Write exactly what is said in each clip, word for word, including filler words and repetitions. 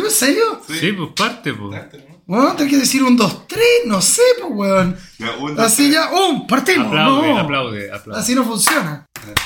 ¿En serio? Sí, sí pues parte, pues. Bueno, tenés que decir un, dos, tres, no sé, pues, weón. No, un, dos, Así tres. ya, ¡um! Partimos. Aplaude, no. aplaude, aplaude. Así no funciona.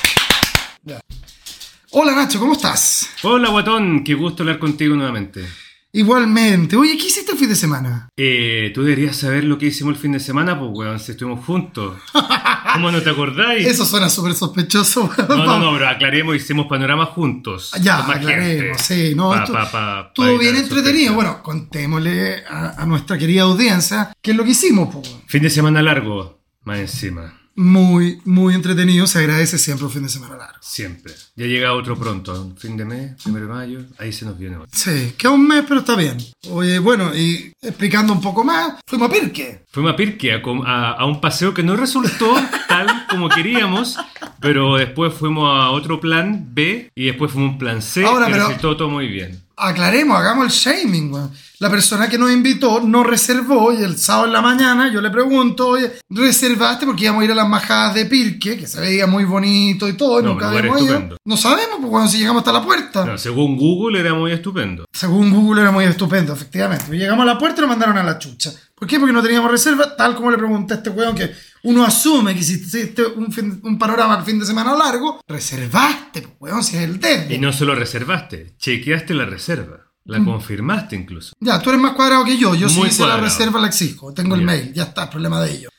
Ya. Hola Nacho, ¿cómo estás? Hola guatón, qué gusto hablar contigo nuevamente. Igualmente. Oye, ¿qué hiciste el fin de semana? Eh, tú deberías saber lo que hicimos el fin de semana, pues weón, si estuvimos juntos. ¿Cómo no te acordáis? Eso suena súper sospechoso. No, no, no, pero aclaremos, hicimos panorama juntos. Ya, con más aclaremos, gente. sí, no, Pa, esto- pa, pa, Todo pa bien evitar entretenido. sospecha. Bueno, contémosle a, a nuestra querida audiencia qué es lo que hicimos, po. Fin de semana largo, más encima. Muy, muy entretenido. Se agradece siempre un fin de semana largo. Siempre. Ya llega otro pronto, fin de mes, primero de mayo, ahí se nos viene otro. Sí, queda un mes, pero está bien. Oye, bueno, y explicando un poco más, fuimos a Pirque. Fuimos a Pirque, a, com- a- a un paseo que no resultó tal como queríamos, pero después fuimos a otro plan B y después fuimos a un plan C Ahora, y pero- resultó todo muy bien. Aclaremos, hagamos el shaming, weón. La persona que nos invitó no reservó y el sábado en la mañana yo le pregunto, oye, ¿reservaste? Porque íbamos a ir a las majadas de Pirque, que se veía muy bonito y todo, y No, nunca lugar habíamos ido. estupendo. No sabemos, pues cuando si llegamos hasta la puerta. No, según Google era muy estupendo. Según Google era muy estupendo, efectivamente. Y llegamos a la puerta y nos mandaron a la chucha. ¿Por qué? Porque no teníamos reserva, tal como le pregunté a este weón que uno asume que si hiciste un, fin- un panorama al fin de semana largo, reservaste, pues weón, si es el dedo. Y no solo reservaste, chequeaste la reserva. La confirmaste incluso. Ya, tú eres más cuadrado que yo. Yo sí Muy hice la cuadrado. reserva, la exijo. Tengo el Ya. mail, ya está, el problema de ellos.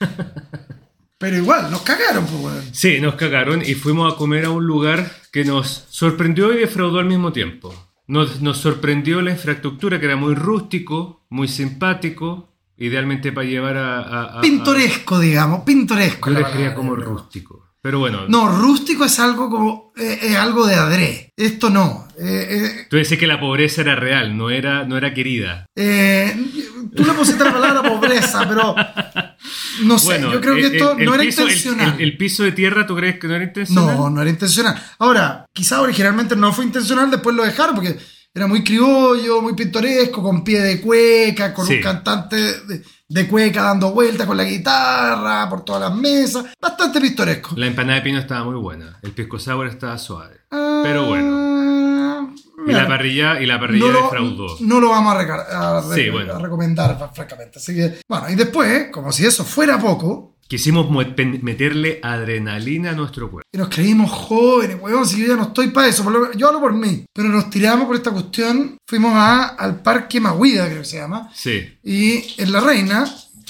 Pero igual, nos cagaron, pues weón. Sí, nos cagaron y fuimos a comer a un lugar que nos sorprendió y defraudó al mismo tiempo. Nos, nos sorprendió la infraestructura, que era muy rústico, muy simpático, idealmente para llevar a... a- a- Pintoresco, digamos, pintoresco. a- Yo la le quería palabra, como yo creo. rústico. Pero bueno, No, rústico es algo como. eh, es algo de adré. Esto no. Eh, eh, tú decís que la pobreza era real, no era, no era querida. eh, tú le pusiste la palabra pobreza, pero. No sé, Bueno, yo creo que el- esto el- el no era piso- el- intencional. El, el piso de tierra, ¿tú crees que no era intencional? No, no era intencional. Ahora, quizás originalmente no fue intencional, después lo dejaron porque era muy criollo, muy pintoresco, con pie de cueca, con Sí. un cantante de, de cueca dando vueltas con la guitarra por todas las mesas. Bastante pintoresco. La empanada de pino estaba muy buena, el pisco sour estaba suave. Pero bueno. bueno. Y la parrilla, y la parrilla no lo, defraudó. no lo vamos a, reca- a re- Sí, bueno. a recomendar, francamente. Así que, bueno, y después, como si eso fuera poco, Quisimos mu- pen- meterle adrenalina a nuestro cuerpo. y nos creímos jóvenes, weón, si yo ya no estoy para eso, por lo- yo hablo por mí, pero nos tiramos por esta cuestión, fuimos a, al Parque Mahuida, creo que se llama, Sí. y en La Reina,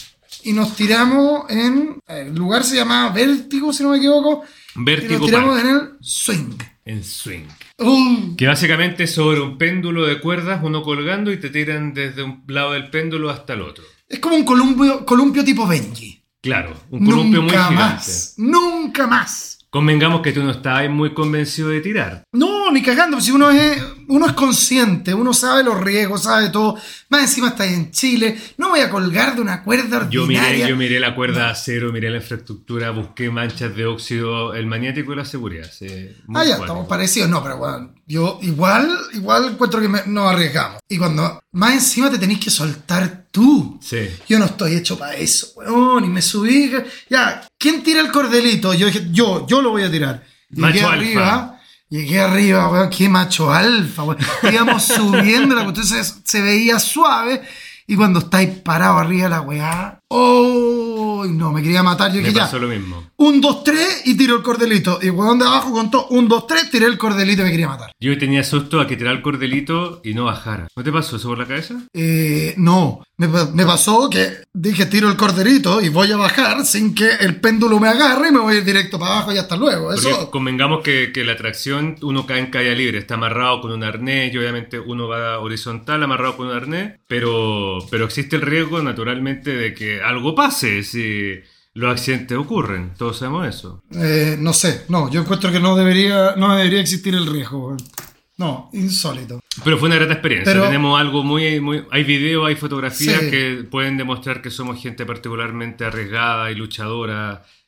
y nos tiramos en, el lugar se llama Vértigo, si no me equivoco, y Vértigo nos tiramos Park, en el swing. en swing. Uh, Que básicamente es sobre un péndulo de cuerdas, uno colgando y te tiran desde un lado del péndulo hasta el otro. es como un columpio, columpio tipo Benji. Claro, un columpio muy Nunca gigante. más, nunca más. Convengamos que tú no estabas muy convencido de tirar. No, ni cagando, si uno es, uno es consciente, uno sabe los riesgos, sabe todo. Más encima está ahí en Chile. No voy a colgar de una cuerda Yo ordinaria. miré, yo miré la cuerda de acero, miré la infraestructura, busqué manchas de óxido, el maniático y la seguridad. sí, muy Ah, ya, cuático. estamos parecidos. No, pero bueno, yo igual, igual encuentro que me- nos arriesgamos. Y cuando más encima te tenés que soltar tú. Sí. Yo no estoy hecho para eso, weón. Y me subí. Ya, ¿quién tira el cordelito? Yo dije, yo, yo lo voy a tirar. Llegué Macho arriba. alfa. Llegué arriba, weón. Qué macho alfa, weón. Íbamos subiendo, la cuestión se, se veía suave. Y cuando estáis parado arriba de la weá. ¡Oh! No, me quería matar. Yo Me dije, ya. pasó lo mismo. Un, dos, tres y tiro el cordelito. Y el weón de abajo contó un, dos, tres, tiré el cordelito y me quería matar. Yo tenía susto a que tirar el cordelito y no bajara. ¿No te pasó eso por la cabeza? Eh, no, me, pa- me pasó que dije tiro el corderito y voy a bajar sin que el péndulo me agarre y me voy a ir directo para abajo y hasta luego. Porque Eso, convengamos que, que la tracción, uno cae en caída libre, está amarrado con un arnés y obviamente uno va horizontal amarrado con un arnés, pero, pero existe el riesgo naturalmente de que algo pase si los accidentes ocurren, todos sabemos eso. eh, no sé, no, yo encuentro que no debería, no debería existir el riesgo. weón. No, insólito. Pero fue una grata experiencia, Pero- tenemos algo muy, muy... Hay videos, hay fotografías Sí. que pueden demostrar que somos gente particularmente arriesgada y luchadora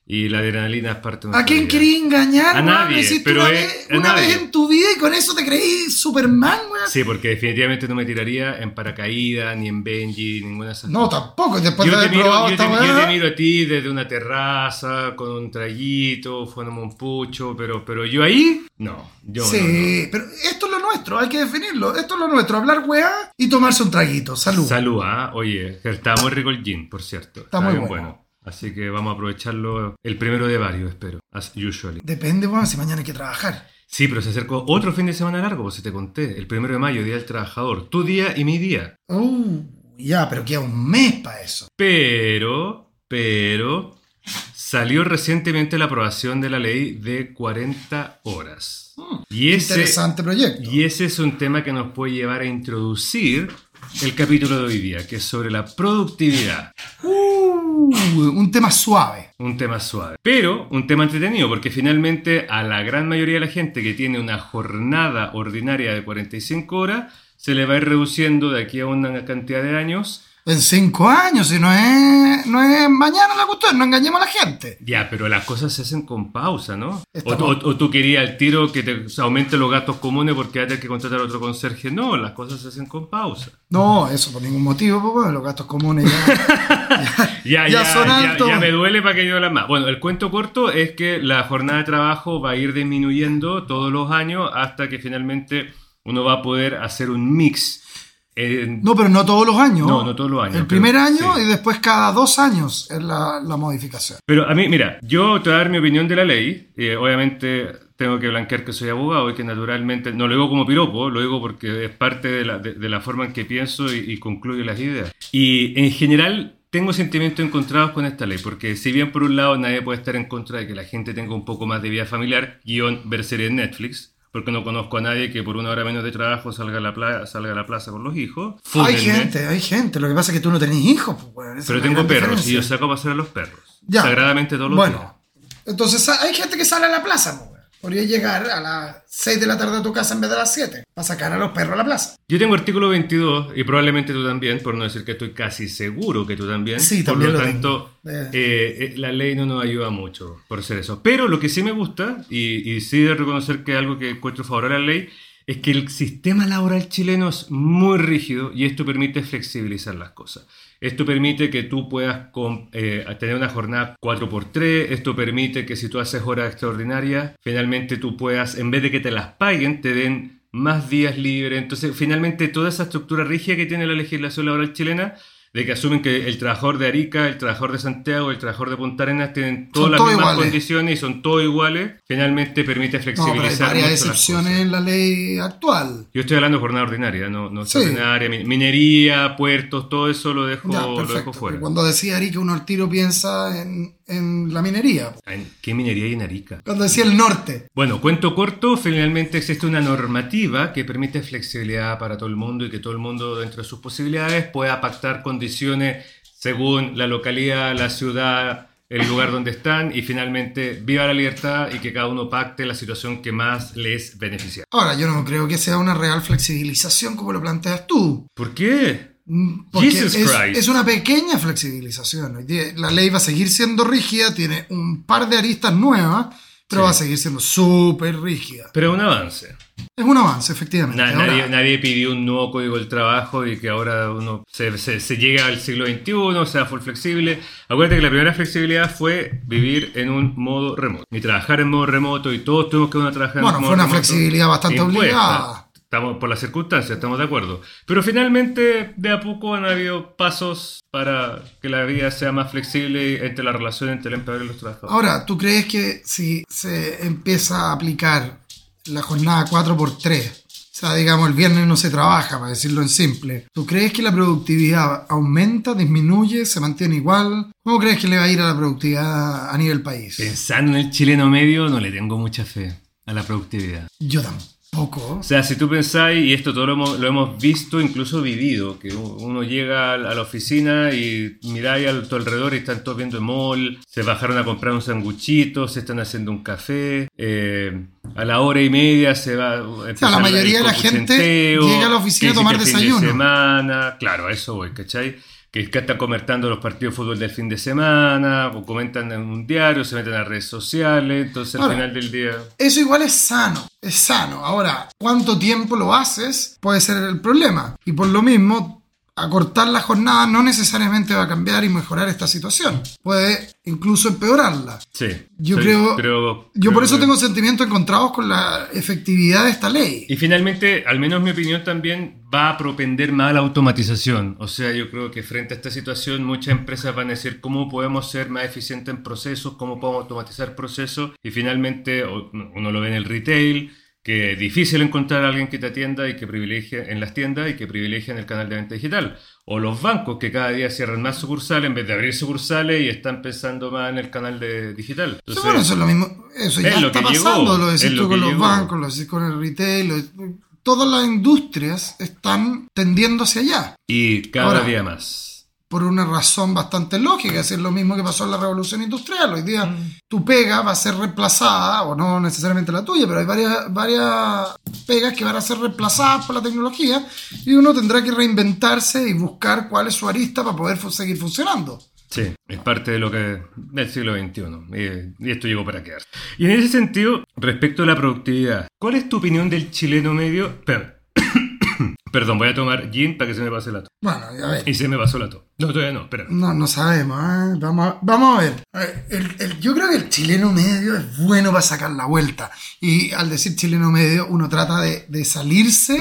Y la adrenalina es parte de ¿A nuestra quién vida. querías engañar? A weón? nadie, Lo hiciste pero una, es- vez, a una nadie. vez en tu vida y con eso te creí Superman, weón. Sí, porque definitivamente no me tiraría en paracaídas, ni en Benji, ninguna de esas No, cosas. tampoco. Después Yo de te, haber miro, probado yo, esta te, yo weá. te miro a ti desde una terraza, con un traguito, fumando un pucho, pero, pero yo ahí, no. Yo Sí, no, no. pero esto es lo nuestro, hay que definirlo. Esto es lo nuestro, hablar weá y tomarse un traguito. Salud. Salud, ¿ah? Oye, está muy rico el gin, por cierto. Está muy bien bueno. Así que vamos a aprovecharlo el primero de varios, espero. As usually. Depende, weón, si mañana hay que trabajar. Sí, pero se acercó otro fin de semana largo, pues se te conté. El primero de mayo, Día del Trabajador. Tu día y mi día. Uh, ya, pero queda un mes para eso. Pero, pero, salió recientemente la aprobación de la ley de cuarenta horas. Mm, Y ese, Interesante proyecto. y ese es un tema que nos puede llevar a introducir el capítulo de hoy día, que es sobre la productividad. Uh, un tema suave. Un tema suave, pero un tema entretenido, porque finalmente a la gran mayoría de la gente que tiene una jornada ordinaria de cuarenta y cinco horas, se le va a ir reduciendo de aquí a una cantidad de años. En cinco años, si no es, no es mañana la cuestión, no engañemos a la gente. Ya, pero las cosas se hacen con pausa, ¿no? O, Estamos- o- o tú querías al tiro que te aumente los gastos comunes porque vas a tener que contratar a otro conserje. No, las cosas se hacen con pausa. No, eso por ningún motivo, pues, bueno, los gastos comunes ya, Ya, ya ya, son ya, altos. ya me duele para que yo la más. Bueno, el cuento corto es que la jornada de trabajo va a ir disminuyendo todos los años hasta que finalmente uno va a poder hacer un mix. En- No, pero no todos los años. No, no todos los años, El pero- primer año sí. y después cada dos años es la, la modificación. Pero a mí, mira, yo te voy a dar mi opinión de la ley. Eh, obviamente tengo que blanquear que soy abogado y que naturalmente, no lo digo como piropo, lo digo porque es parte de la, de, de la forma en que pienso y, y concluyo las ideas. Y en general tengo sentimientos encontrados con esta ley, porque si bien por un lado nadie puede estar en contra de que la gente tenga un poco más de vida familiar, guión ver series en Netflix, porque no conozco a nadie que por una hora menos de trabajo salga a la, pla- salga a la plaza con los hijos. Hay Fúnenme. gente, hay gente. Lo que pasa es que tú no tenés hijos, pues, bueno, esa Pero es la tengo gran perros diferencia. y yo saco a pasear a los perros. Ya. Sagradamente todos los días. Bueno, entonces hay gente que sale a la plaza, pues, bueno. Podría llegar a las seis de la tarde a tu casa en vez de las siete para sacar a los perros a la plaza. Yo tengo artículo veintidós y probablemente tú también, por no decir que estoy casi seguro que tú también. Sí, por también lo lo tanto, tengo. Eh. eh, eh, la ley no nos ayuda mucho por ser eso. Pero lo que sí me gusta, y, y sí de reconocer que es algo que encuentro favorable a la ley, es que el sistema laboral chileno es muy rígido y esto permite flexibilizar las cosas. Esto permite que tú puedas com- eh, tener una jornada cuatro por tres, esto permite que si tú haces horas extraordinarias, finalmente tú puedas, en vez de que te las paguen, te den más días libres. Entonces, finalmente, toda esa estructura rígida que tiene la legislación laboral chilena, de que asumen que el trabajador de Arica, el trabajador de Santiago, el trabajador de Punta Arenas tienen todas Son las todos mismas iguales. condiciones y son todos iguales, finalmente permite No, pero hay flexibilizar varias mucho las excepciones cosas. en la ley actual. Yo estoy hablando de jornada ordinaria, no, no Sí. extraordinaria, mi- minería, puertos, todo eso lo dejo, Ya, lo dejo perfecto. fuera. Cuando decía Arica, uno al tiro piensa en, en la minería. Ay, ¿qué minería hay en Arica? Cuando decía el norte. Bueno, cuento corto, finalmente existe una normativa que permite flexibilidad para todo el mundo y que todo el mundo dentro de sus posibilidades pueda pactar condiciones según la localidad, la ciudad, el lugar donde están y finalmente viva la libertad y que cada uno pacte la situación que más les beneficia. Ahora, yo no creo que sea una real flexibilización como lo planteas tú. ¿Por qué? Mm, Porque Jesus es, Christ. es una pequeña flexibilización. Hoy día la ley va a seguir siendo rígida, tiene un par de aristas nuevas, pero Sí. va a seguir siendo súper rígida. Pero un avance. Es un avance, efectivamente. Na- Ahora, nadie, nadie pidió un nuevo código del trabajo y que ahora uno se, se, se llega al siglo veintiuno, sea full flexible. Acuérdate que la primera flexibilidad fue vivir en un modo remoto. Y trabajar en modo remoto y todos tuvimos que uno trabajar Bueno, en modo fue una remoto. flexibilidad bastante Impuesta. obligada. Estamos por las circunstancias, estamos de acuerdo. Pero finalmente, de a poco han habido pasos para que la vida sea más flexible entre la relación entre el empleador y los trabajadores. Ahora, ¿tú crees que si se empieza a aplicar la jornada cuatro por tres, o sea, digamos, el viernes no se trabaja, para decirlo en simple, ¿tú crees que la productividad aumenta, disminuye, se mantiene igual? ¿Cómo crees que le va a ir a la productividad a nivel país? Pensando en el chileno medio, no le tengo mucha fe a la productividad. Yo tampoco. O sea, si tú pensáis, y esto todo lo hemos, lo hemos visto, incluso vivido, que uno llega a la oficina y miráis a tu alrededor y están todos viendo el mall, se bajaron a comprar un sanguchito, se están haciendo un café, eh, a la hora y media se va... O sea, la mayoría de la gente llega a la oficina a tomar desayuno. De semana, claro, a eso voy, ¿cachai? que, que están comentando los partidos de fútbol del fin de semana, o comentan en un diario, se meten a redes sociales, entonces Ahora, al final del día... Eso igual es sano, es sano. Ahora, ¿cuánto tiempo lo haces? Puede ser el problema. Y por lo mismo, acortar la jornada no necesariamente va a cambiar y mejorar esta situación. Puede incluso empeorarla. Sí. Yo soy, creo, creo, yo creo por eso que... tengo sentimientos encontrados con la efectividad de esta ley. Y finalmente, al menos mi opinión también va a propender más a la automatización. O sea, yo creo que frente a esta situación muchas empresas van a decir cómo podemos ser más eficientes en procesos, cómo podemos automatizar procesos. Y finalmente, uno lo ve en el retail, que es difícil encontrar a alguien que te atienda y que privilegie en las tiendas y que privilegie en el canal de venta digital. O los bancos que cada día cierran más sucursales en vez de abrir sucursales y están pensando más en el canal de digital. Entonces, Sí, bueno, eso es lo mismo. Eso ya lo está que pasando. llegó, lo decís es tú lo con que los llegó. bancos, lo decís con el retail. Lo... Todas las industrias están tendiendo hacia allá. Y cada Ahora, día más. Por una razón bastante lógica, es lo mismo que pasó en la revolución industrial. Hoy día mm. tu pega va a ser reemplazada, o no necesariamente la tuya, pero hay varias, varias pegas que van a ser reemplazadas por la tecnología y uno tendrá que reinventarse y buscar cuál es su arista para poder fu- seguir funcionando. Sí, es parte de lo que del siglo veintiuno y, y esto llegó para quedarse. Y en ese sentido, respecto a la productividad, ¿cuál es tu opinión del chileno medio? Perdón. Perdón, voy a tomar gin para que se me pase la tos. Bueno, a ver. Y se me pasó la tos. No, todavía no, espera. No, no sabemos, ¿eh? Vamos a, vamos a ver. A ver, el, el, yo creo que el chileno medio es bueno para sacar la vuelta. Y al decir chileno medio, uno trata de, de salirse,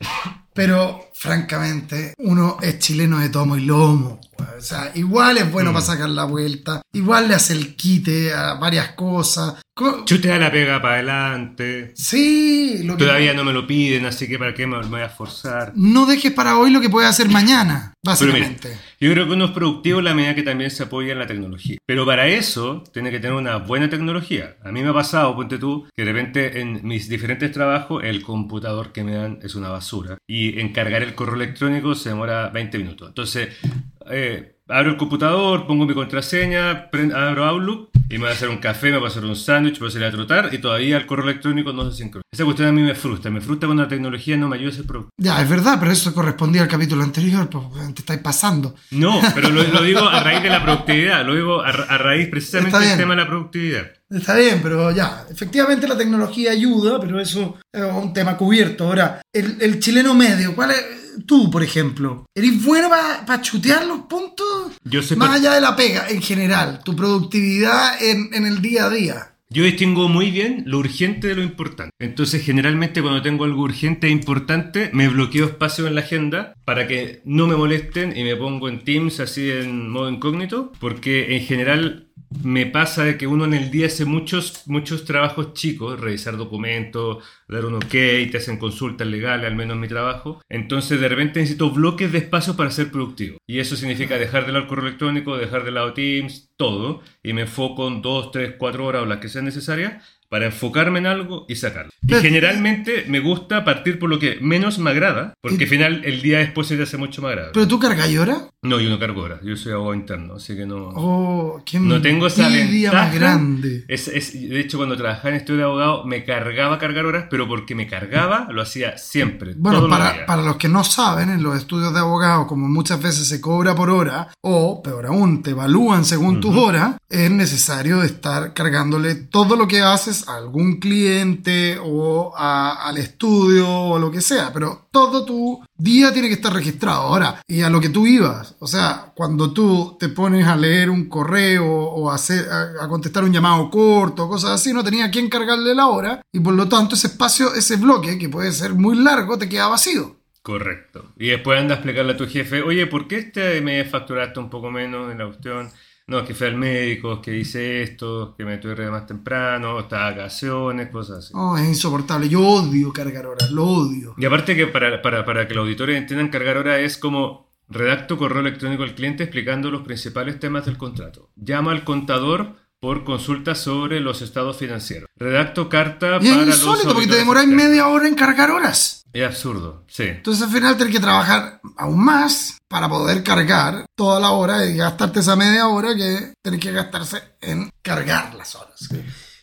pero francamente, uno es chileno de tomo y lomo. O sea, igual es bueno mm. para sacar la vuelta, igual le hace el quite a varias cosas. Chutea la pega para adelante. Sí. Lo que Todavía no me lo piden, así que ¿para qué me voy a esforzar? No dejes para hoy lo que puedes hacer mañana, básicamente. Mira, yo creo que uno es productivo en la medida que también se apoya en la tecnología. Pero para eso tiene que tener una buena tecnología. A mí me ha pasado, ponte tú, que de repente en mis diferentes trabajos el computador que me dan es una basura. Y en cargar el correo electrónico se demora veinte minutos. Entonces... Eh, abro el computador, pongo mi contraseña, prendo, abro Outlook y me voy a hacer un café, me voy a hacer un sándwich, me voy a salir a trotar y todavía el correo electrónico no se sincroniza. Esa cuestión a mí me frustra, me frustra cuando la tecnología no me ayuda a ser productivo. Ya, es verdad, pero eso correspondía al capítulo anterior, pues te estáis pasando. No, pero lo, lo digo a raíz de la productividad, lo digo a, a raíz precisamente del tema de la productividad. Está bien, pero ya, efectivamente la tecnología ayuda, pero eso es un tema cubierto. Ahora, el, el chileno medio, ¿cuál es? Tú, por ejemplo, ¿eres bueno para pa chutear los puntos? Yo sé Más pa- allá de la pega, en general, tu productividad en, en el día a día. Yo distingo muy bien lo urgente de lo importante. Entonces, generalmente cuando tengo algo urgente e importante, me bloqueo espacio en la agenda para que no me molesten y me pongo en Teams así en modo incógnito, porque en general... me pasa de que uno en el día hace muchos, muchos trabajos chicos, revisar documentos, dar un ok, te hacen consultas legales, al menos en mi trabajo. Entonces de repente necesito bloques de espacio para ser productivo. Y eso significa dejar de lado el correo electrónico, dejar de lado Teams, todo. Y me enfoco en dos, tres, cuatro horas o las que sean necesarias para enfocarme en algo y sacarlo. Y generalmente me gusta partir por lo que menos me agrada, porque al final el día después se te hace mucho más agradable. ¿Pero tú cargas horas? No, yo no cargo horas, yo soy abogado interno, así que no... Oh, qué no tengo esa ventaja más grande. Es, es, de hecho, cuando trabajaba en estudio de abogado me cargaba cargar horas, pero porque me cargaba lo hacía siempre. Bueno, para, para los que no saben, en los estudios de abogado, como muchas veces se cobra por hora, o peor aún, te evalúan según uh-huh. tus horas, es necesario estar cargándole todo lo que haces a algún cliente o a, al estudio o lo que sea, pero todo tu día tiene que estar registrado. Ahora, y a lo que tú ibas, o sea, cuando tú te pones a leer un correo o a, hacer, a, a contestar un llamado corto, cosas así, no tenía a quién cargarle la hora y por lo tanto ese espacio, ese bloque, que puede ser muy largo, te queda vacío. Correcto. Y después anda a explicarle a tu jefe, oye, ¿por qué este me facturaste un poco menos en la cuestión? No, es que fui al médico, es que hice esto, que me tuve más temprano, estaba de vacaciones, cosas así. Oh, es insoportable. Yo odio cargar horas, lo odio. Y aparte que para, para, para que los auditores entiendan, cargar horas es como redacto correo electrónico al cliente explicando los principales temas del contrato. Llama al contador por consultas sobre los estados financieros. Redacto carta y para es los insólito porque te demoráis media hora en cargar horas. Es absurdo, sí. Entonces al final tenés que trabajar aún más para poder cargar toda la hora y gastarte esa media hora que tenés que gastarse en cargar las horas.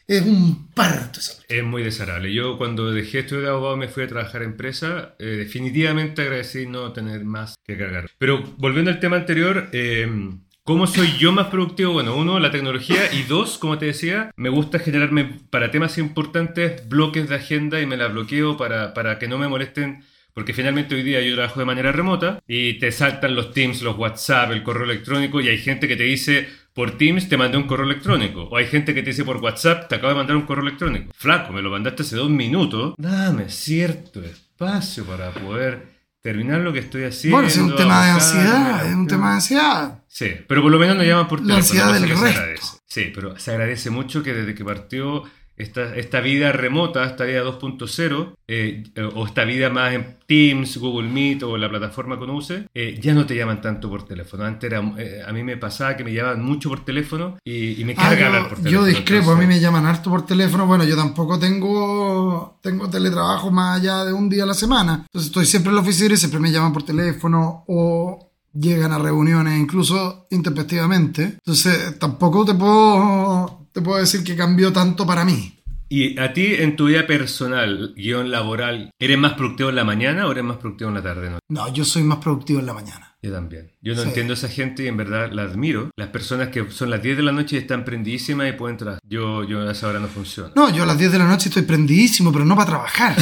Es un parto esa cuestión. Es muy desagradable. Yo cuando dejé de estudiar abogado me fui a trabajar a empresa. Eh, definitivamente agradecí no tener más que cargar. Pero volviendo al tema anterior, eh, ¿cómo soy yo más productivo? Bueno, uno, la tecnología, y dos, como te decía, me gusta generarme para temas importantes bloques de agenda y me la bloqueo para, para que no me molesten. Porque finalmente hoy día yo trabajo de manera remota y te saltan los Teams, los WhatsApp, el correo electrónico, y hay gente que te dice por Teams te mandé un correo electrónico, o hay gente que te dice por WhatsApp te acabo de mandar un correo electrónico. Flaco, me lo mandaste hace dos minutos. Dame cierto espacio para poder terminar lo que estoy haciendo. Bueno, es un tema de ansiedad, es un tema de ansiedad. Sí, pero por lo menos nos llaman por teléfono. La ansiedad del resto. Se agradece. Sí, pero se agradece mucho que desde que partió esta, esta vida remota, esta vida dos punto cero, eh, o esta vida más en Teams, Google Meet o la plataforma que uno use, eh, ya no te llaman tanto por teléfono. Antes era, eh, a mí me pasaba que me llamaban mucho por teléfono y, y me carga ah, hablar por teléfono. Yo discrepo, entonces... a mí me llaman harto por teléfono. Bueno, yo tampoco tengo, tengo teletrabajo más allá de un día a la semana. Entonces estoy siempre en la oficina y siempre me llaman por teléfono o llegan a reuniones incluso intempestivamente. Entonces tampoco te puedo... te puedo decir que cambió tanto para mí. ¿Y a ti, en tu vida personal, guión laboral, eres más productivo en la mañana o eres más productivo en la tarde? No, no yo soy más productivo en la mañana. Yo también. Yo no sí. entiendo a esa gente y en verdad la admiro. Las personas que son las diez de la noche y están prendidísimas y pueden trabajar. Yo, yo a esa hora no funciona. No, yo a las diez de la noche estoy prendidísimo, pero no para trabajar.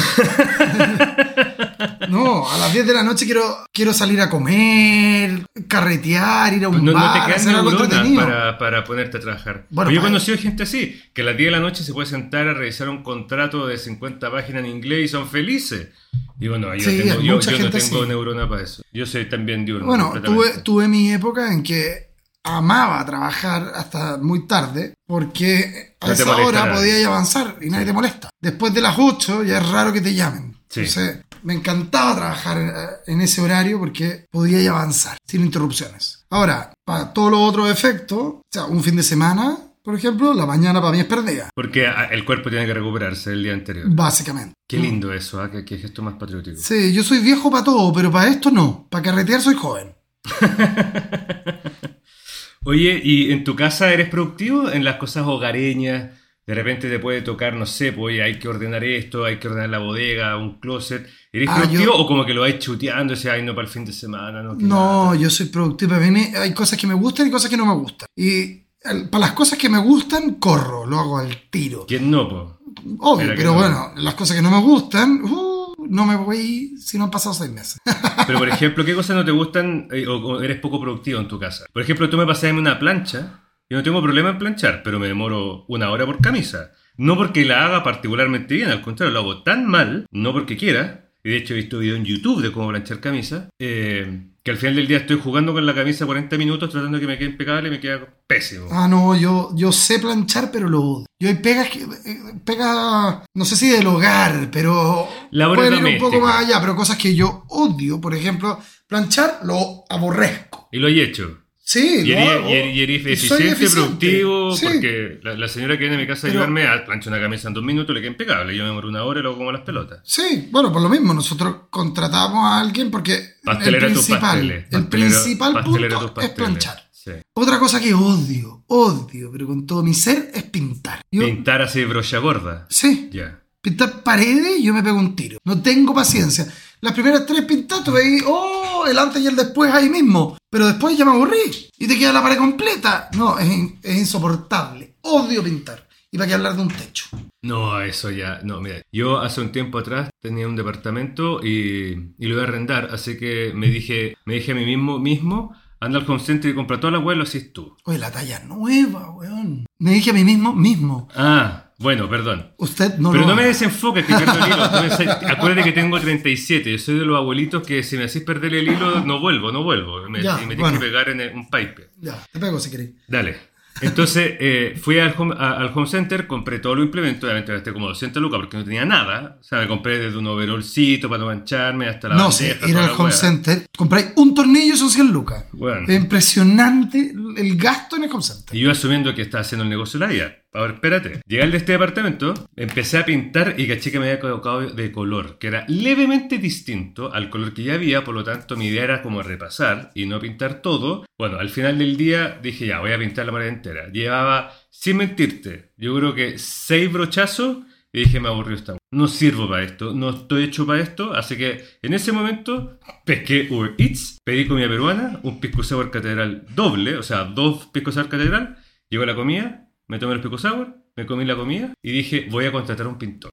No, a las diez de la noche quiero, quiero salir a comer, carretear, ir a un no, bar, no te quedan hacer algo entretenido. para, para ponerte a trabajar. Bueno, yo he para... conocido gente así, que a las diez de la noche se puede sentar a revisar un contrato de cincuenta páginas en inglés y son felices. Y bueno, yo, sí, tengo, yo, yo no tengo sí. neurona para eso. Yo soy también diurno. Bueno, tuve, tuve mi época en que amaba trabajar hasta muy tarde porque a no esa hora podía avanzar y nadie sí. te molesta. Después de las ocho ya es raro que te llamen. Sí. Entonces me encantaba trabajar en ese horario porque podía avanzar sin interrupciones. Ahora, para todos los otros efectos, o sea, un fin de semana, por ejemplo, la mañana para mí es perdida. Porque el cuerpo tiene que recuperarse el día anterior. Básicamente. Qué lindo eso, ¿eh? Qué, qué gesto más patriótico. Sí, yo soy viejo para todo, pero para esto no. Para carretear soy joven. Oye, ¿y en tu casa eres productivo en las cosas hogareñas? De repente te puede tocar, no sé, pues hay que ordenar esto, hay que ordenar la bodega, un closet. ¿Eres ah, productivo yo... o como que lo vais chuteando y decís, ay, no, para el fin de semana? No, no yo soy productivo. A mí me... hay cosas que me gustan y cosas que no me gustan. Y el, para las cosas que me gustan, corro, lo hago al tiro. ¿Quién no, pues? Obvio, pero no. Bueno, las cosas que no me gustan, uh, no me voy si no han pasado seis meses. Pero, por ejemplo, ¿qué cosas no te gustan eh, o, o eres poco productivo en tu casa? Por ejemplo, tú me pasas en una plancha. Yo no tengo problema en planchar, pero me demoro una hora por camisa. No porque la haga particularmente bien, al contrario, lo hago tan mal, no porque quiera. Y de hecho he visto videos en YouTube de cómo planchar camisa, eh, que al final del día estoy jugando con la camisa cuarenta minutos tratando de que me quede impecable y me queda pésimo. Ah, no, yo, yo sé planchar, pero lo odio. Yo hay pegas que... Pegas, no sé si del hogar, pero... Labores pueden ir domésticas. Un poco más allá, pero cosas que yo odio. Por ejemplo, planchar lo aborrezco. Y lo he hecho. Sí, y eres eficiente, productivo, sí. Porque la, la señora que viene a mi casa a ayudarme a planchar una camisa en dos minutos le queda impecable. Yo me demoro una hora y lo hago como las pelotas. Sí, bueno, por lo mismo, nosotros contratamos a alguien porque pastelera el principal, pasteles, el pastelera, principal punto es planchar. Sí. Otra cosa que odio, odio, pero con todo mi ser, es pintar. Yo, ¿Pintar así brocha gorda? Sí. Ya. Yeah. Pintar paredes, yo me pego un tiro. No tengo paciencia. Las primeras tres pintadas, tú veis, oh, el antes y el después ahí mismo. Pero después ya me aburrí. Y te queda la pared completa. No, es, es insoportable. Odio pintar. Y para qué hablar de un techo. No, eso ya... No, mira. Yo hace un tiempo atrás tenía un departamento y, y lo iba a arrendar. Así que me dije, me dije a mí mismo, mismo... Anda al home center y compra toda la weá, lo haces tú. Oye, la talla nueva, weón. Me dije a mí mismo, mismo. Ah, bueno, perdón. Usted no Pero lo no haga. me desenfoques, que pierdo el hilo. No me... Acuérdate que tengo treinta y siete. Yo soy de los abuelitos que si me hacís perder el hilo, no vuelvo, no vuelvo. Me, ya, y me tienes bueno. que pegar en el, un pipe. Ya, te pego si querés. Dale. Entonces eh, fui al home, a, al home center, compré todo lo implemento, obviamente gasté como doscientas lucas porque no tenía nada. O sea, me compré desde un overolcito para no mancharme hasta la No sé, bandeja, ir al home wea. center, compráis un tornillo y son cien lucas. Bueno. Es impresionante el gasto en el home center. Y yo asumiendo que estaba haciendo el negocio de la vida. ahora espérate. Llegué al de este departamento, empecé a pintar y caché que me había colocado de color, que era levemente distinto al color que ya había, por lo tanto mi idea era como repasar y no pintar todo. Bueno, al final del día dije ya, voy a pintar la pared entera. Llevaba, sin mentirte, yo creo que seis brochazos y dije, me aburrió esta. No sirvo para esto, no estoy hecho para esto, así que en ese momento pesqué Uber Eats, pedí comida peruana, un pisco sour catedral doble, o sea, dos pisco sour catedral, llegó la comida, me tomé el pisco sour, me comí la comida y dije, voy a contratar a un pintor.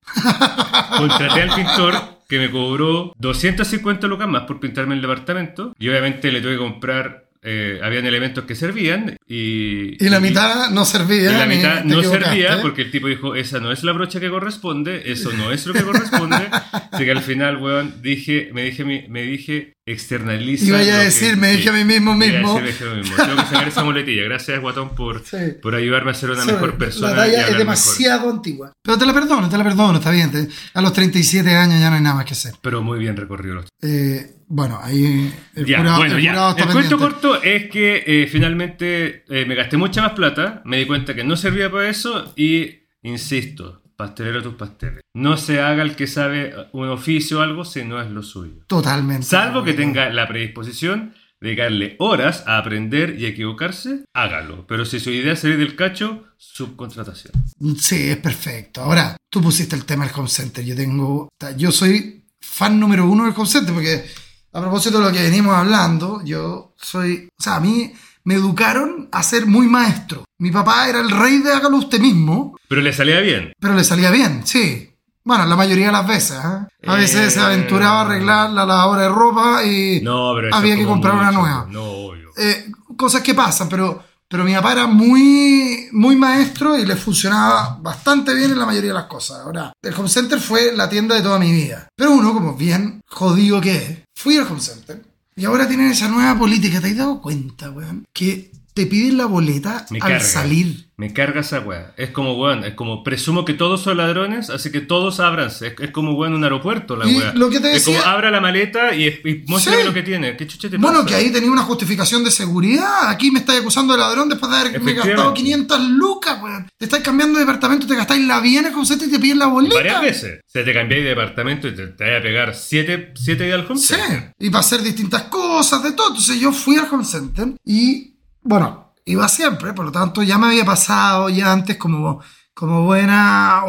Contraté al pintor que me cobró doscientas cincuenta lucas más por pintarme el departamento y obviamente le tuve que comprar... Eh, habían elementos que servían y... Y la mitad no servía. Y la mitad no equivocaste. servía porque el tipo dijo, esa no es la brocha que corresponde, eso no es lo que corresponde. Así que al final, weón, dije, me dije, me dije, externaliza. Y vaya a decir, que, me sí, dije a mí mismo mismo. Me dije a mí mismo. Tengo que sacar esa muletilla. Gracias, Guatón, por, Sí. por ayudarme a ser una Sí, mejor persona. La talla y es hablar demasiado mejor. antigua. Pero te la perdono, te la perdono, está bien. Te- a los treinta y siete años ya no hay nada más que hacer. Pero muy bien recorrido los... Eh, bueno, ahí el Ya, jurado, bueno, el ya. jurado está El cuento pendiente. corto es que eh, finalmente eh, me gasté mucha más plata, me di cuenta que no servía para eso y, insisto, pastelero tus pasteles. No se haga el que sabe un oficio o algo si no es lo suyo. Totalmente. Salvo que tenga la predisposición de dedicarle horas a aprender y a equivocarse, hágalo. Pero si su idea es salir del cacho, subcontratación. Sí, es perfecto. Ahora, tú pusiste el tema del home center. Yo tengo... Yo soy fan número uno del home center porque, a propósito de lo que venimos hablando, yo soy... O sea, a mí me educaron a ser muy maestro. Mi papá era el rey de hágalo usted mismo, Pero le salía bien. pero le salía bien, sí. Bueno, la mayoría de las veces, ¿eh? A veces Eh. se aventuraba a arreglar la lavadora de ropa y No, pero eso había es que como comprar una mucho. nueva. No, obvio. Eh, cosas que pasan, pero, pero mi papá era muy, muy maestro y le funcionaba bastante bien en la mayoría de las cosas. Ahora, el home center fue la tienda de toda mi vida. Pero uno, como bien jodido que es, fui al home center y ahora tienen esa nueva política. ¿Te has dado cuenta, weón? Que te piden la boleta Me al carga. salir. Me carga esa weá. Es como, weón, es como, presumo que todos son ladrones, así que todos ábranse. Es, es como, weón, un aeropuerto la Y weá. lo que te Es como, decía- abra la maleta y, y muéstrame Sí. lo que tiene. ¿Qué chucha te Bueno, pasa? que ahí tenía una justificación de seguridad. Aquí me estáis acusando de ladrón después de haberme Efectivamente. gastado quinientas lucas, weón. Te estáis cambiando de departamento, te gastáis la bien el home center y te piden la boleta. Varias veces. Se te cambiáis de departamento y te, te vaya a pegar siete, siete días al home Sí, center. y para hacer distintas cosas, de todo. Entonces yo fui al home center y, bueno, iba siempre, por lo tanto ya me había pasado ya antes como, como buena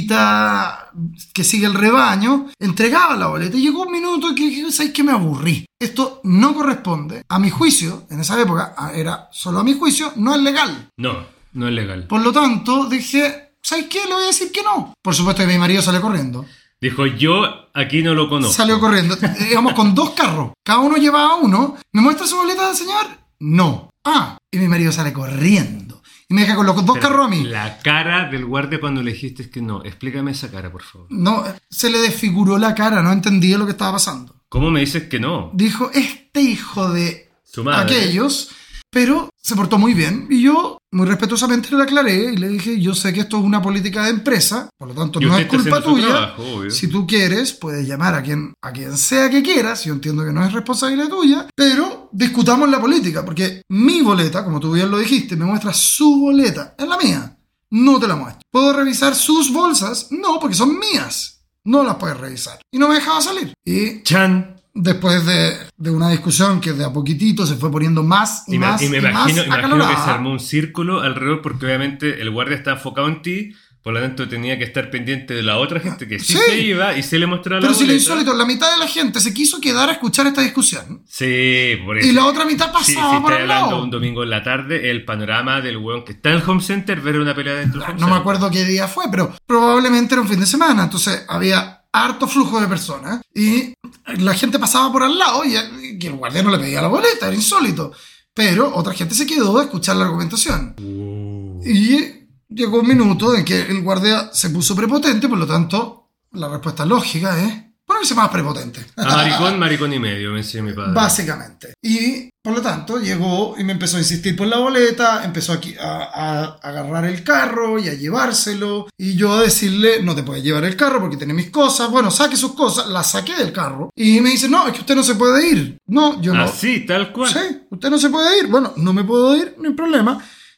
ovejita que sigue el rebaño, entregaba la boleta y llegó un minuto que, que ¿sabes qué? Me aburrí. Esto no corresponde, a mi juicio, en esa época era solo a mi juicio, no es legal. No, no es legal. Por lo tanto, dije, ¿sabes qué? Le voy a decir que no. Por supuesto que mi marido salió corriendo. Dijo, yo aquí no lo conozco. Salió corriendo. Íbamos con dos carros. Cada uno llevaba uno. ¿Me muestra su boleta, señor? No. Ah. Y mi marido sale corriendo. Y me deja con los dos Pero carros a mí. La cara del guardia cuando le dijiste que no. Explícame esa cara, por favor. No, se le desfiguró la cara. No entendía lo que estaba pasando. ¿Cómo me dices que no? Dijo, este hijo de Su madre. aquellos... Pero se portó muy bien y yo muy respetuosamente le aclaré y le dije, yo sé que esto es una política de empresa, por lo tanto Y no usted es está culpa haciendo su tuya. trabajo, obvio. Si tú quieres, puedes llamar a quien, a quien sea que quieras, yo entiendo que no es responsabilidad tuya, pero discutamos la política, porque mi boleta, como tú bien lo dijiste, me muestra su boleta, es la mía, no te la muestro. ¿Puedo revisar sus bolsas? No, porque son mías, no las puedes revisar. Y no me dejaba salir. Y... Chan. Después de, de una discusión que de a poquitito se fue poniendo más y, Y me, más y me y imagino, más imagino que acalorada. se armó un círculo alrededor porque obviamente el guardia está enfocado en ti, por lo tanto tenía que estar pendiente de la otra gente que sí, Sí. se iba y se le mostraba Pero la si lo boleta. insólito, la mitad de la gente se quiso quedar a escuchar esta discusión Sí, por eso. y la otra mitad Sí, pasaba si por estás al hablando lado. un domingo en la tarde, el panorama del weón que está en el home center, ver una pelea dentro del home No me center. acuerdo qué día fue, pero probablemente era un fin de semana, entonces había harto flujo de personas y la gente pasaba por al lado y, y el guardia no le pedía la boleta, era insólito. Pero otra gente se quedó a escuchar la argumentación. Uh. Y llegó un minuto en que el guardia se puso prepotente, por lo tanto, la respuesta lógica es ponerse más prepotente. A maricón, maricón y medio, me decía mi padre. Básicamente. Y por lo tanto llegó y me empezó a insistir por la boleta, empezó aquí a, a, a agarrar el carro y a llevárselo. Y yo a decirle, no te puedes llevar el carro porque tiene mis cosas. Bueno, saque sus cosas, las saqué del carro. Y me dice, no, es que usted no se puede ir. No, yo no. Así, tal cual. Sí, usted no se puede ir. Bueno, no me puedo ir, no hay problema.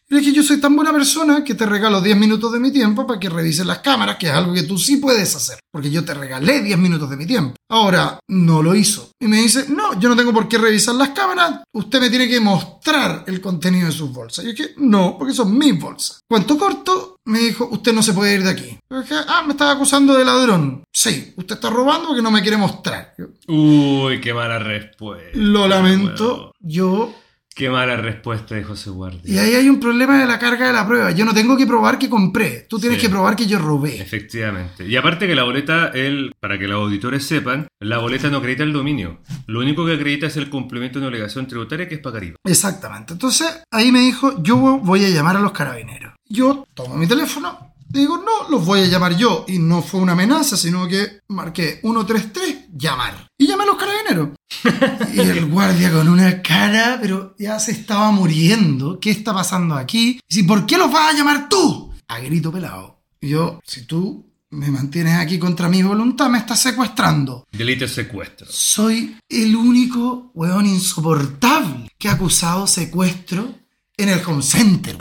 Y le dije, yo soy tan buena persona que te regalo diez minutos de mi tiempo para que revises las cámaras, que es algo que tú sí puedes hacer, porque yo te regalé diez minutos de mi tiempo. Ahora, no lo hizo. Y me dice, no, yo no tengo por qué revisar las cámaras, usted me tiene que mostrar el contenido de sus bolsas. Y yo dije, no, porque son mis bolsas. Cuento corto, me dijo, usted no se puede ir de aquí. Yo dije, ah, me estaba acusando de ladrón. Sí, usted está robando porque no me quiere mostrar. Yo, Uy, qué mala respuesta. lo lamento, Bueno, yo... qué mala respuesta dijo ese guardia. Y ahí hay un problema de la carga de la prueba. Yo no tengo que probar que compré. Tú tienes Sí. que probar que yo robé. Efectivamente. Y aparte que la boleta, él, para que los auditores sepan, la boleta no acredita el dominio. Lo único que acredita es el cumplimiento de una obligación tributaria, que es pagar I V A. Exactamente. Entonces, ahí me dijo, yo voy a llamar a los carabineros. Yo tomo mi teléfono, digo, no, los voy a llamar yo. Y no fue una amenaza, sino que marqué uno tres tres, llamar. Y llamé a los carabineros. Y el guardia con una cara, pero ya se estaba muriendo. ¿Qué está pasando aquí? Y si, ¿por qué los vas a llamar tú? A grito pelado. Y yo, si tú me mantienes aquí contra mi voluntad, me estás secuestrando. Delito de secuestro. Soy el único huevón insoportable que ha acusado secuestro en el home center.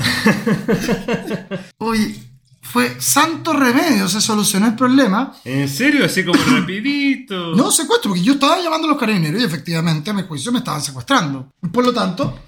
Oye, fue santo remedio, se solucionó el problema. ¿En serio? Así como rapidito. No secuestro, porque yo estaba llamando a los carabineros y efectivamente a mi juicio me estaban secuestrando. Por lo tanto,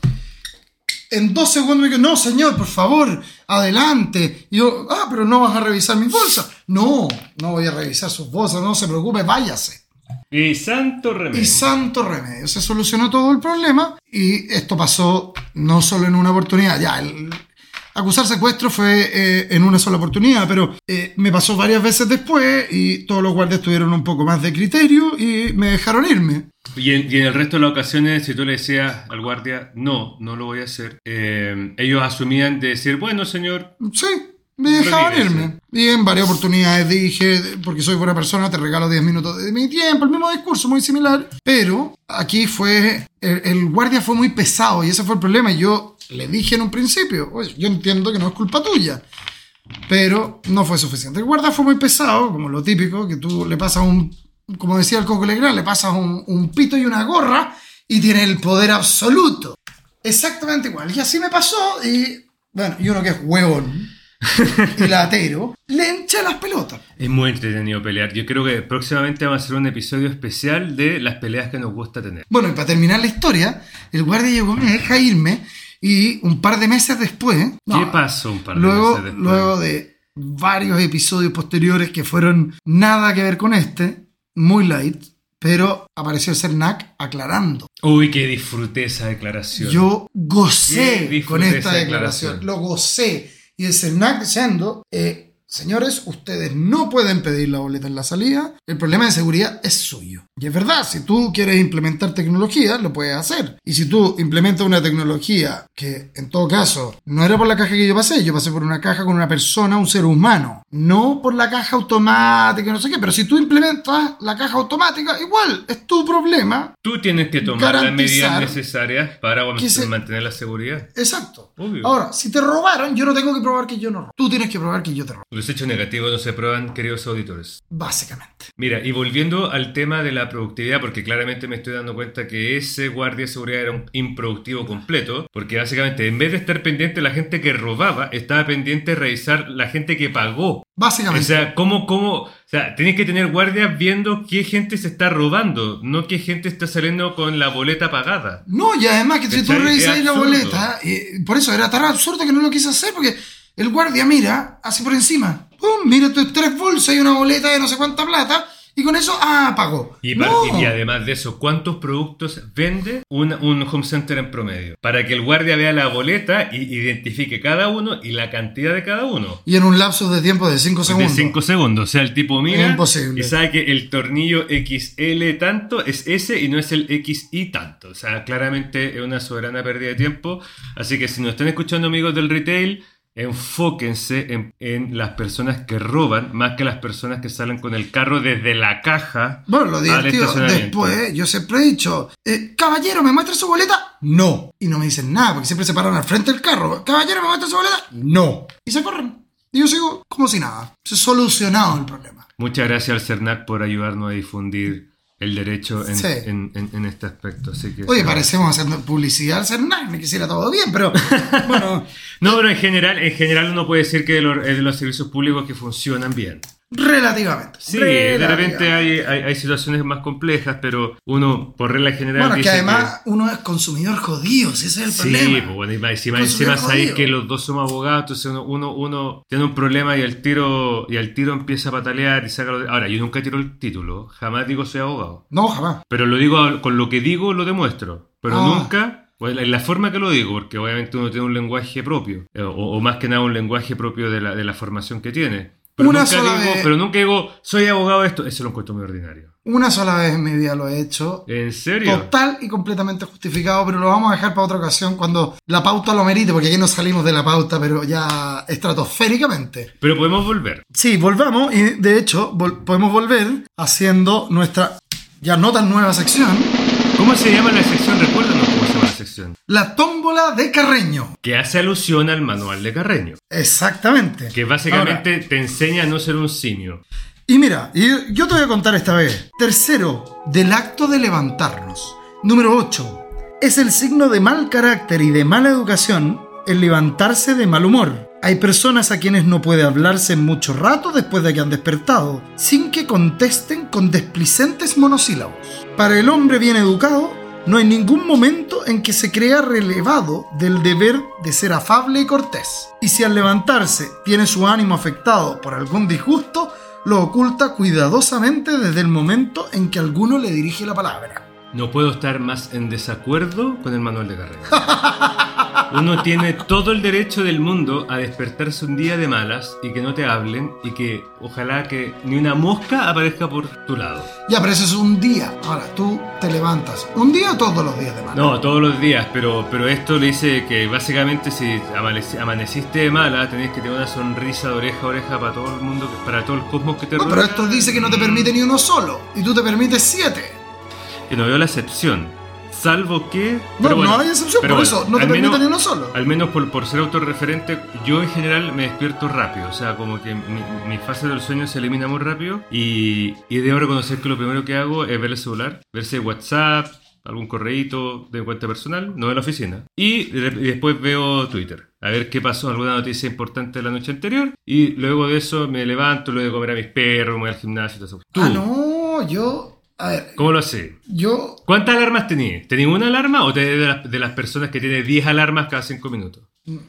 en dos segundos me dijo, no señor, por favor, adelante. Y yo, ah, pero no vas a revisar mis bolsas. No, no voy a revisar sus bolsas, no se preocupe, váyase. Y santo remedio. Y santo remedio, se solucionó todo el problema y esto pasó no solo en una oportunidad, ya, el... acusar secuestro fue eh, en una sola oportunidad, pero eh, me pasó varias veces después y todos los guardias tuvieron un poco más de criterio y me dejaron irme. Y en, y en el resto de las ocasiones, si tú le decías al guardia, no, no lo voy a hacer, eh, ellos asumían de decir, bueno, señor. Sí, me dejaban Retírese. irme. Y en varias oportunidades dije, porque soy buena persona, te regalo diez minutos de mi tiempo, el mismo discurso, muy similar. Pero aquí fue, el, el guardia fue muy pesado y ese fue el problema. Yo le dije en un principio, oye, yo entiendo que no es culpa tuya, pero no fue suficiente. El guardia fue muy pesado, como lo típico, que tú le pasas un, como decía el Coco Legrand, le pasas un, un pito y una gorra y tiene el poder absoluto. Exactamente igual. Y así me pasó y, bueno, y uno que es huevón y latero, le hinché las pelotas. Es muy entretenido pelear. Yo creo que próximamente vamos a hacer un episodio especial de las peleas que nos gusta tener. Bueno, y para terminar la historia, el guardia llegó, me deja irme y un par de meses después... ¿Qué no, pasó un par de luego, meses después? Luego de varios episodios posteriores que fueron nada que ver con este, muy light, pero apareció el CERNAC aclarando. Uy, que disfruté esa declaración. Yo gocé Disfruté con esta esa declaración, declaración. lo gocé. Y el CERNAC diciendo, eh, señores, ustedes no pueden pedir la boleta en la salida, el problema de seguridad es suyo. Y es verdad, si tú quieres implementar tecnología, lo puedes hacer. Y si tú implementas una tecnología que, en todo caso, no era por la caja que yo pasé, yo pasé por una caja con una persona, un ser humano, no por la caja automática, no sé qué, pero si tú implementas la caja automática, igual, es tu problema. Tú tienes que tomar las medidas Garantizar necesarias para que se- mantener la seguridad. Exacto. Obvio. Ahora, si te robaron, yo no tengo que probar que yo no robé. Tú tienes que probar que yo te robé. Los hechos negativos no se prueban, queridos auditores. Básicamente. Mira, y volviendo al tema de la productividad, porque claramente me estoy dando cuenta que ese guardia de seguridad era un improductivo completo, porque básicamente en vez de estar pendiente de la gente que robaba, estaba pendiente de revisar la gente que pagó. O Básicamente. sea, ¿cómo, cómo? O sea, tienes que tener guardias viendo qué gente se está robando, no qué gente está saliendo con la boleta pagada. No, y además que si tú ¿Cachai? revisas Es ahí la absurdo. boleta, eh, por eso era tan absurdo que no lo quise hacer, porque el guardia mira, así por encima, pum, mira tus tres bolsas y una boleta de no sé cuánta plata, y con eso, ah, pagó. Y, par- No. y además de eso, ¿cuántos productos vende una- un home center en promedio? Para que el guardia vea la boleta y identifique cada uno y la cantidad de cada uno. Y en un lapso de tiempo de cinco segundos. De cinco segundos. O sea, el tipo mira Es imposible. y sabe que el tornillo X L tanto es ese y no es el X Y tanto. O sea, claramente es una soberana pérdida de tiempo. Así que si nos están escuchando amigos del retail, enfóquense en, en las personas que roban más que las personas que salen con el carro desde la caja. Bueno, lo al divertido, estacionamiento. después yo siempre he dicho, eh, caballero, ¿me muestra su boleta? No. Y no me dicen nada, porque siempre se paran al frente del carro. Caballero, ¿me muestra su boleta? No. Y se corren. Y yo sigo como si nada. Se ha solucionado el problema. Muchas gracias al CERNAC por ayudarnos a difundir el derecho en, Sí. en, en, en este aspecto. Así que Oye, sí. parecemos haciendo publicidad al CERNAC, me quisiera todo bien, pero bueno, No, pero en general, en general uno puede decir que de los, es de los servicios públicos que funcionan bien. relativamente. Sí, de repente relativamente. hay, hay, hay situaciones más complejas, pero uno, por regla general, Bueno, es que dice además uno es consumidor jodido, si ese es el Sí, problema. pues bueno, y más encima, Consumidor encima sabéis jodido. que los dos somos abogados, entonces uno, uno, uno tiene un problema y al tiro y al tiro empieza a patalear y saca lo de- Ahora, yo nunca tiro el título, jamás digo soy abogado. No, jamás. Pero lo digo, con lo que digo lo demuestro. Pero Ah. nunca, o en la forma que lo digo, porque obviamente uno tiene un lenguaje propio, eh, o, o más que nada un lenguaje propio de la, de la formación que tiene. Pero Una nunca sola digo, vez- pero nunca digo, soy abogado de esto, eso lo encuentro muy ordinario. Una sola vez en mi vida lo he hecho. ¿En serio? Total y completamente justificado, pero lo vamos a dejar para otra ocasión cuando la pauta lo merite, porque aquí no salimos de la pauta, pero ya estratosféricamente. Pero podemos volver. Sí, volvamos, y de hecho vol- podemos volver haciendo nuestra ya no tan nueva sección, ¿Cómo se llama la sección? Recuérdanos cómo se llama la sección. la tómbola de Carreño. Que hace alusión al manual de Carreño. Exactamente. Que básicamente te enseña a no ser un simio. Y mira, y yo te voy a contar esta vez. Tercero, del acto de levantarnos. Número ocho. Es el signo de mal carácter y de mala educación el levantarse de mal humor. Hay personas a quienes no puede hablarse en mucho rato después de que han despertado, sin que contesten con desplicentes monosílabos. Para el hombre bien educado, no hay ningún momento en que se crea relevado del deber de ser afable y cortés. Y si al levantarse tiene su ánimo afectado por algún disgusto, lo oculta cuidadosamente desde el momento en que alguno le dirige la palabra. No puedo estar más en desacuerdo con el manual de Carreño. Uno tiene todo el derecho del mundo a despertarse un día de malas y que no te hablen y que ojalá que ni una mosca aparezca por tu lado. Ya, pero eso es un día. Ahora, tú te levantas. ¿Un día o todos los días de mala? No, todos los días, pero, pero esto le dice que básicamente si amaneci- amaneciste de mala, tenés que tener una sonrisa de oreja a oreja para todo el mundo, para todo el cosmos que te No, rodea. pero esto dice que no te permite ni uno solo. Y tú te permites siete. Que no veo la excepción. Salvo que... No, pero bueno, no hay excepción, pero por bueno, eso no te al permite menos- ni uno solo. Al menos por, por ser autorreferente, yo en general me despierto rápido. O sea, como que mi, mi fase del sueño se elimina muy rápido. Y, y debo reconocer que lo primero que hago es ver el celular, ver si hay WhatsApp, algún correíto de cuenta personal, no de la oficina. Y, de- y después veo Twitter. A ver qué pasó, alguna noticia importante de la noche anterior. Y luego de eso me levanto, luego de comer a mis perros, me voy al gimnasio y todo eso. ¿Tú? Ah, no, yo... A ver, ¿Cómo lo haces? yo... ¿Cuántas alarmas tenías? ¿Tenías una alarma o te de las, de las personas que tienen diez alarmas cada cinco minutos?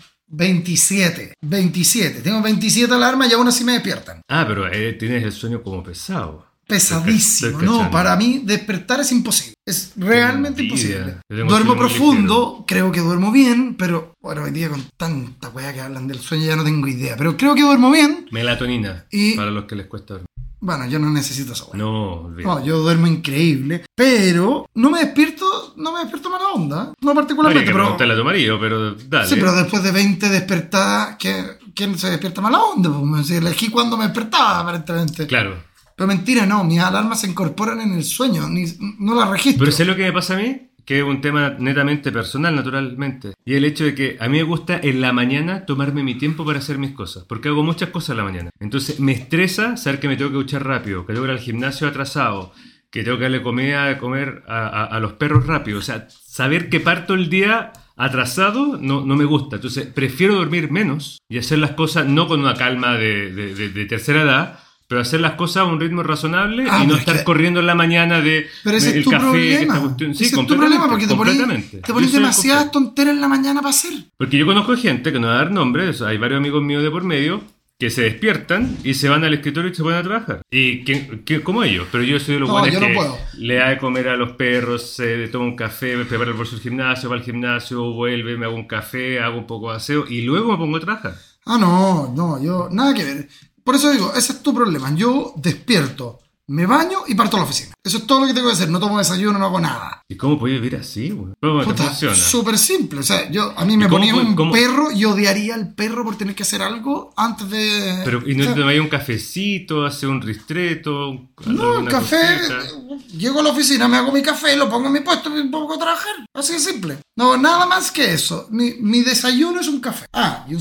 veintisiete. veintisiete. Tengo veintisiete alarmas y aún así me despiertan. Ah, pero eh, tienes el sueño como pesado. Pesadísimo. Estoy No, cachando. para mí despertar es imposible. Es realmente Envidia. imposible. Yo tengo Duermo sueño muy profundo, creo que duermo bien, pero bueno, hoy día con tanta weá que hablan del sueño ya no tengo idea. Pero creo que duermo bien. Melatonina, Y- para los que les cuesta dormir. Bueno, yo no necesito esa weá. No, olvídate. No, yo duermo increíble, pero no me despierto, no me despierto mala onda, no Habría particularmente, que pero preguntarle a tu marido, pero dale. sí, pero después de veinte despertadas, ¿quién, quién se despierta mala onda? Pues, si elegí cuando me despertaba, aparentemente. Claro. Pero mentira, no, mis alarmas se incorporan en el sueño, ni, no las registro. Pero ¿sabes lo que me pasa a mí? Que es un tema netamente personal, naturalmente. Y el hecho de que a mí me gusta en la mañana tomarme mi tiempo para hacer mis cosas. Porque hago muchas cosas en la mañana. Entonces me estresa saber que me tengo que duchar rápido, que tengo que ir al gimnasio atrasado, que tengo que darle comida de comer a, a- a los perros rápido. O sea, saber que parto el día atrasado no, no me gusta. Entonces prefiero dormir menos y hacer las cosas no con una calma de, de- de- de tercera edad, pero hacer las cosas a un ritmo razonable Ah, y no pero es estar que- corriendo en la mañana de Pero ese el es tu café, que problema. esta cuestión. Sí, ese es tu completamente, problema porque te pones, completamente. te pones Yo soy demasiadas completo. tonteras en la mañana para hacer. Porque yo conozco gente que no va a dar nombres, hay varios amigos míos de por medio que se despiertan y se van al escritorio y se ponen a trabajar. Y que, que- como ellos, pero yo soy de los No, buenos yo no que puedo. le da de comer a los perros, se toma un café, me prepara el bolso del gimnasio, va al gimnasio, vuelve, me hago un café, hago un poco de aseo y luego me pongo a trabajar. Ah, no, no, yo, nada que ver. Por eso digo, ese es tu problema. Yo despierto, me baño y parto a la oficina. Eso es todo lo que tengo que hacer. No tomo desayuno, no hago nada. ¿Y cómo puedes vivir así, güey? ¿Cómo te Puta, funciona? súper simple. O sea, yo, a mí me ¿Y cómo ponía fue- un cómo- perro y odiaría al perro por tener que hacer algo antes de... Pero, ¿y no o sea, te tomáis un cafecito, hace un ristreto? un- no, el alguna café, cosita? llego a la oficina, me hago mi café, lo pongo en mi puesto y me pongo a trabajar. Así de simple. No, nada más que eso. Mi, mi desayuno es un café. Ah, y un cigarro.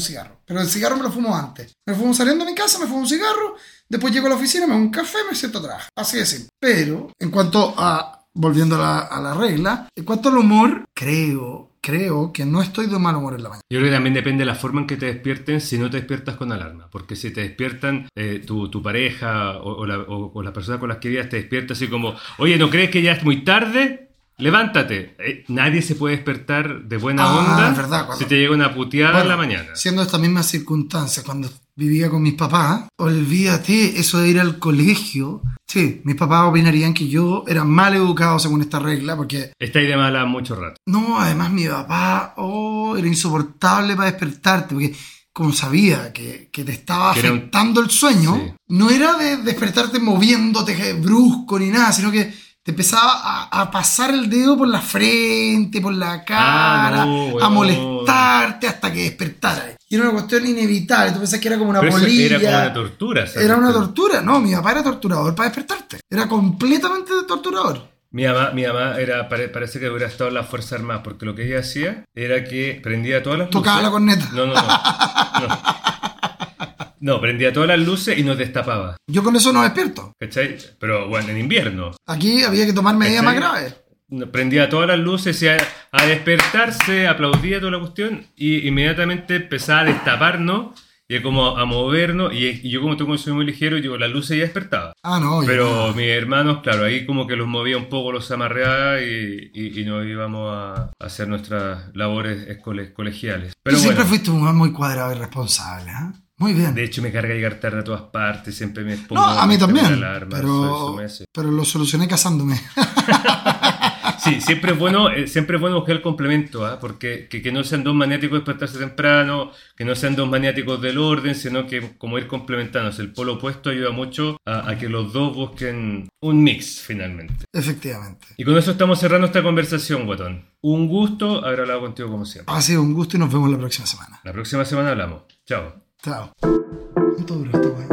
pero el cigarro me lo fumo antes. Me fumo saliendo de mi casa, me fumo un cigarro, después llego a la oficina, me hago un café, me siento a trabajar. Así de simple. Pero, en cuanto a, volviendo a la, a la regla, en cuanto al humor, creo... Creo que no estoy de mal humor en la mañana. Yo creo que también depende de la forma en que te despierten si no te despiertas con alarma. Porque si te despiertan eh, tu, tu pareja o, o, la, o, o las personas con las que vivías te despierta así como, oye, ¿no crees que ya es muy tarde? Levántate. Eh, nadie se puede despertar de buena ah, onda es verdad, cuando... si te llega una puteada bueno, en la mañana. Siendo estas mismas circunstancias, cuando vivía con mis papás, olvídate eso de ir al colegio. Sí, mis papás opinarían que yo era mal educado según esta regla, porque... Está ahí de mala mucho rato. No, además mi papá, oh, era insoportable para despertarte, porque como sabía que, que te estaba que afectando un... el sueño, sí. No era de despertarte moviéndote brusco ni nada, sino que te empezaba a, a pasar el dedo por la frente, por la cara, ah, no, bueno. a molestarte hasta que despertara. Y era una cuestión inevitable. Tú pensás que era como una Pero polilla. Era como una tortura. ¿Sabes? Era una tortura. No, mi papá era torturador para despertarte. Era completamente torturador. Mi mamá, mi mamá era, parece que hubiera estado en las Fuerzas Armadas, porque lo que ella hacía era que prendía todas las luces. Tocaba la corneta. No, no, no. no. No, prendía todas las luces y nos destapaba. Yo con eso no despierto. ¿Cachai? Pero bueno, en invierno. Aquí había que tomar medidas más graves. Prendía todas las luces y a, a despertarse, aplaudía toda la cuestión y inmediatamente empezaba a destaparnos y como a movernos y, y yo como tengo un sueño muy ligero, yo las luces ya despertaba. Ah, no. Pero no. mis hermanos, claro, ahí como que los movía un poco, los amarreaba y, y, y nos íbamos a hacer nuestras labores escole, colegiales. Pero Tú siempre bueno, fuiste un hombre muy cuadrado y responsable, ¿eh? Muy bien. De hecho, me carga llegar tarde a todas partes, siempre me pongo... No, a mí también, alarma, pero, pero lo solucioné casándome. Sí, siempre es bueno, siempre es bueno buscar el complemento, ¿eh? Porque que, que no sean dos maniáticos de despertarse temprano, que no sean dos maniáticos del orden, sino que como ir complementándose. El polo opuesto ayuda mucho a, a que los dos busquen un mix, finalmente. Efectivamente. Y con eso estamos cerrando esta conversación, Guatón. Un gusto haber hablado contigo como siempre. Ha sido un gusto y nos vemos la próxima semana. La próxima semana hablamos. Chao. Chao. ¿Cuánto duró esta weá?